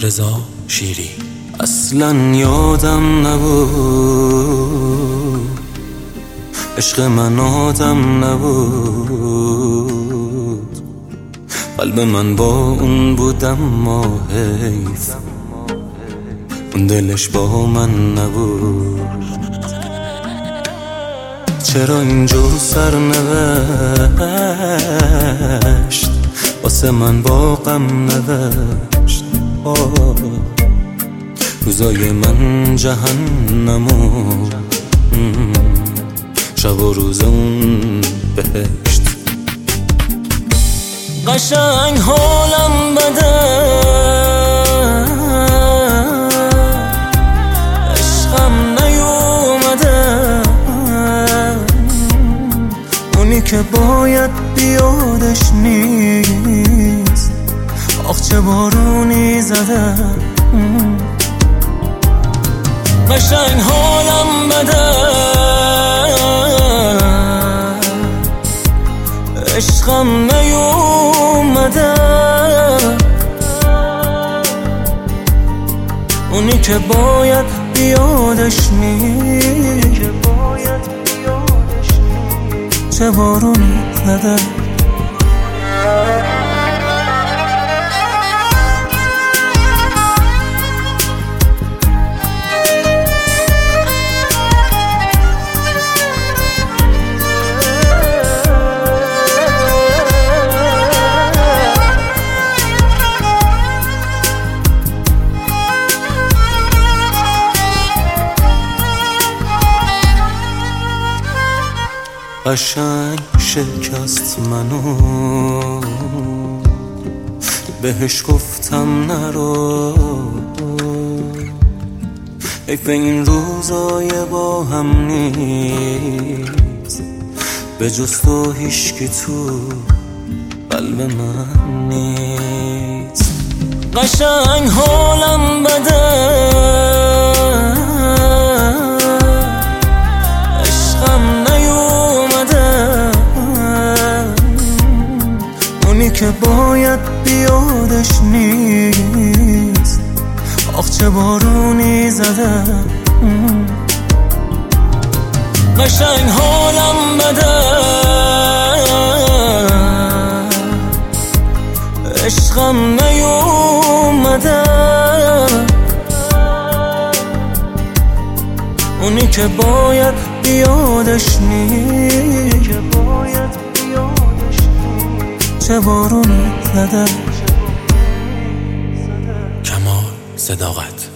رضا شیری. اصلا یادم نبود عشق من آدم نبود، قلب من با اون بودم ما حیف اون دلش با من نبود. چرا اینجور سرنوشت واسه من با غم نوشت؟ روزای من جهنمو شب و روز اون بهشت. قشنگ حالم بده عشقم نیومده، اونی که باید بیادش نیست، آخ چه بارونی زده. قشنگ حالم بده عشقم نیومده، اونی که باید بیادش نیست، چه بارونی زده. قشنگ شکست منو، بهش گفتم نرو، حیف این روزای با هم نیست، به جز تو هیچکی تو قلب من نیست. قشنگ حالم بده که باید بیادش نیست، آخ چه بارونی زده. قشنگ حالم بده عشقم نیومده، اونی که باید بیادش نیست، چه بارونی زده. کمال صداقت.